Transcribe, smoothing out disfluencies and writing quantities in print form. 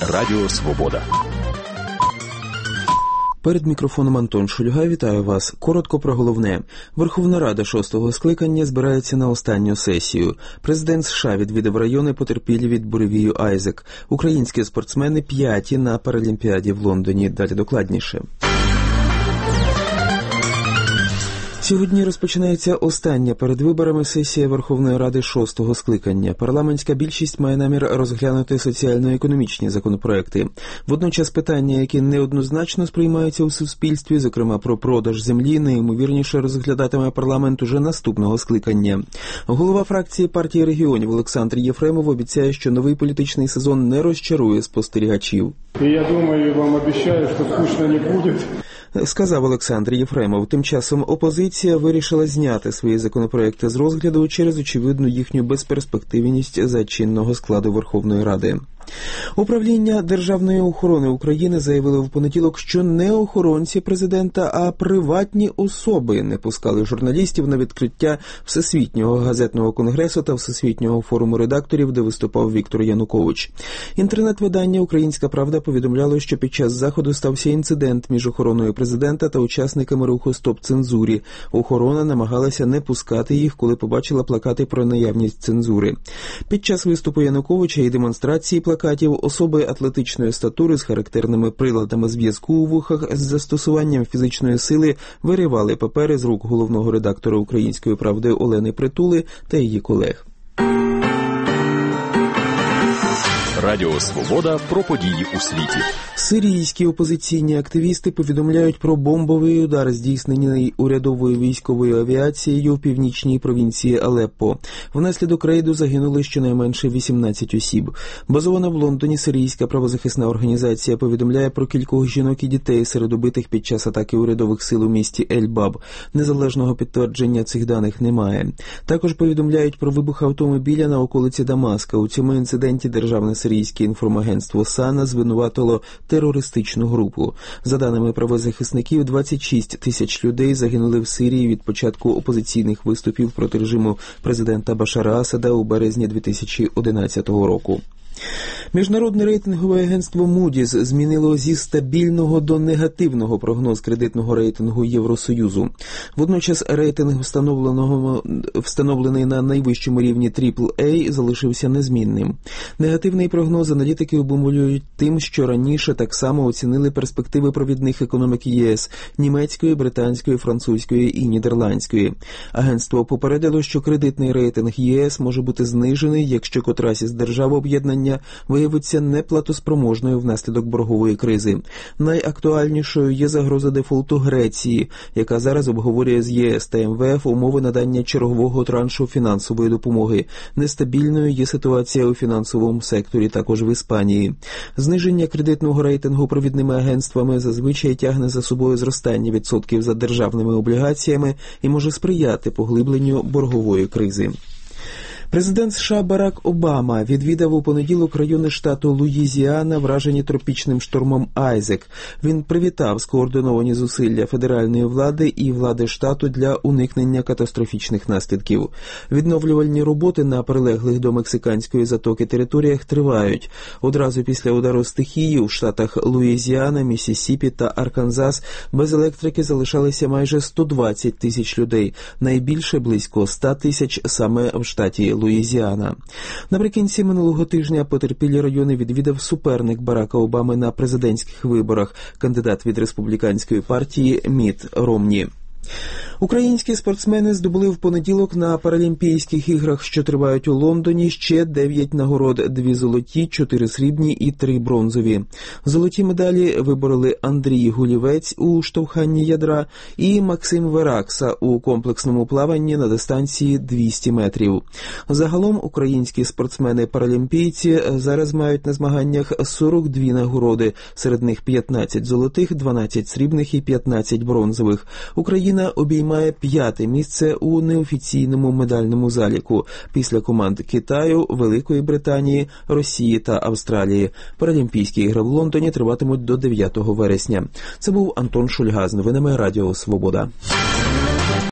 Радіо Свобода. Перед мікрофоном Антон Шульга. Вітаю вас. Коротко про головне. Верховна Рада 6-го скликання збирається на останню сесію. Президент США відвідав райони, потерпілі від буревію Айзек. Українські спортсмени 5-ті на Паралімпіаді в Лондоні. Далі докладніше. Сьогодні розпочинається остання перед виборами сесія Верховної Ради 6-го скликання. Парламентська більшість має намір розглянути соціально-економічні законопроекти. Водночас питання, які неоднозначно сприймаються у суспільстві, зокрема про продаж землі, найімовірніше розглядатиме парламент уже наступного скликання. Голова фракції партії регіонів Олександр Єфремов обіцяє, що новий політичний сезон не розчарує спостерігачів. І я думаю, вам обіцяю, що скучно не буде. Сказав Олександр Єфремов. Тим часом опозиція вирішила зняти свої законопроекти з розгляду через очевидну їхню безперспективність за чинного складу Верховної Ради. Управління Державної охорони України заявило в понеділок, що не охоронці президента, а приватні особи не пускали журналістів на відкриття Всесвітнього газетного конгресу та Всесвітнього форуму редакторів, де виступав Віктор Янукович. Інтернет-видання «Українська правда» повідомляло, що під час заходу стався інцидент між охороною президента та учасниками руху «Стоп цензурі». Охорона намагалася не пускати їх, коли побачила плакати про наявність цензури. Під час виступу Януковича і демонстрації плакатів особи атлетичної статури з характерними приладами зв'язку у вухах з застосуванням фізичної сили виривали папери з рук головного редактора «Української правди» Олени Притули та її колег. Радіо Свобода про події у світі. Сирійські опозиційні активісти повідомляють про бомбовий удар, здійснений урядовою військовою авіацією в північній провінції Алеппо. Внаслідок рейду загинули щонайменше 18 осіб. Базована в Лондоні сирійська правозахисна організація повідомляє про кількох жінок і дітей серед убитих під час атаки урядових сил у місті Ель-Баб. Незалежного підтвердження цих даних немає. Також повідомляють про вибух автомобіля на околиці Дамаска. У цьому інциденті державне сирійське інформагентство САНА звинуватило терористичну групу. За даними правозахисників, 26 тисяч людей загинули в Сирії від початку опозиційних виступів проти режиму президента Башара Асада у березні 2011 року. Міжнародне рейтингове агентство Moody's змінило зі стабільного до негативного прогноз кредитного рейтингу Євросоюзу. Водночас рейтинг, встановлений на найвищому рівні AAA, залишився незмінним. Негативний прогноз аналітики обумовлюють тим, що раніше так само оцінили перспективи провідних економік ЄС – німецької, британської, французької і нідерландської. Агентство попередило, що кредитний рейтинг ЄС може бути знижений, якщо котрась із держав об'єднання виявиться неплатоспроможною внаслідок боргової кризи. Найактуальнішою є загроза дефолту Греції, яка зараз обговорює з ЄС та МВФ умови надання чергового траншу фінансової допомоги. Нестабільною є ситуація у фінансовому секторі, також в Іспанії. Зниження кредитного рейтингу провідними агентствами зазвичай тягне за собою зростання відсотків за державними облігаціями і може сприяти поглибленню боргової кризи. Президент США Барак Обама відвідав у понеділок райони штату Луїзіана, вражені тропічним штормом Айзек. Він привітав скоординовані зусилля федеральної влади і влади штату для уникнення катастрофічних наслідків. Відновлювальні роботи на прилеглих до мексиканської затоки територіях тривають. Одразу після удару стихії у штатах Луїзіана, Міссісіпі та Арканзас без електрики залишалися майже 120 тисяч людей, найбільше близько 100 тисяч саме в штаті Луїзіана. Наприкінці минулого тижня потерпілі райони відвідав суперник Барака Обами на президентських виборах, кандидат від республіканської партії Мітт Ромні. Українські спортсмени здобули в понеділок на Паралімпійських іграх, що тривають у Лондоні, ще 9 нагород – 2 золоті, 4 срібні і 3 бронзові. Золоті медалі вибороли Андрій Гулівець у штовханні ядра і Максим Веракса у комплексному плаванні на дистанції 200 метрів. Загалом українські спортсмени-паралімпійці зараз мають на змаганнях 42 нагороди, серед них 15 золотих, 12 срібних і 15 бронзових. Україна обіймає 5-те місце у неофіційному медальному заліку після команд Китаю, Великої Британії, Росії та Австралії. Паралімпійські ігри в Лондоні триватимуть до 9 вересня. Це був Антон Шульга з новинами Радіо Свобода.